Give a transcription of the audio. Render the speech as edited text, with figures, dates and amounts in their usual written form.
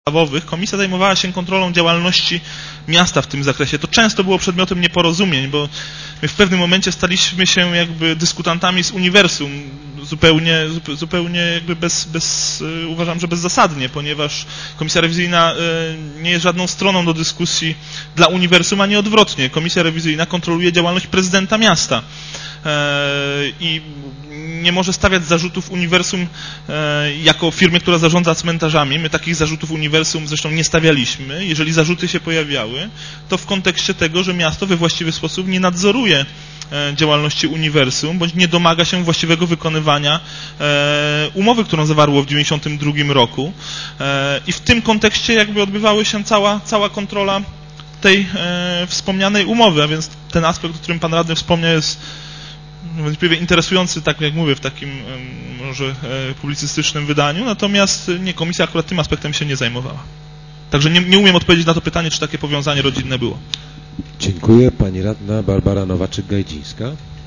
podstawowych komisja zajmowała się kontrolą działalności miasta w tym zakresie. To często było przedmiotem nieporozumień, bo my w pewnym momencie staliśmy się jakby dyskutantami z uniwersum, zupełnie jakby uważam, że bezzasadnie, ponieważ komisja rewizyjna nie jest żadną stroną do dyskusji dla uniwersum, ani odwrotnie. Komisja rewizyjna kontroluje działalność prezydenta miasta i nie może stawiać zarzutów uniwersum jako firmie, która zarządza cmentarzami. My takich zarzutów uniwersum zresztą nie stawialiśmy. Jeżeli zarzuty się pojawiały, to w kontekście tego, że miasto we właściwy sposób nie nadzoruje działalności uniwersum, bądź nie domaga się właściwego wykonywania umowy, którą zawarło w 1992 roku. I w tym kontekście jakby odbywała się cała kontrola tej wspomnianej umowy, a więc ten aspekt, o którym pan radny wspomniał, jest niewątpliwie interesujący, tak jak mówię, w takim może publicystycznym wydaniu, natomiast nie, komisja akurat tym aspektem się nie zajmowała. Także nie umiem odpowiedzieć na to pytanie, czy takie powiązanie rodzinne było. Dziękuję. Pani radna Barbara Nowaczyk-Gajdzińska.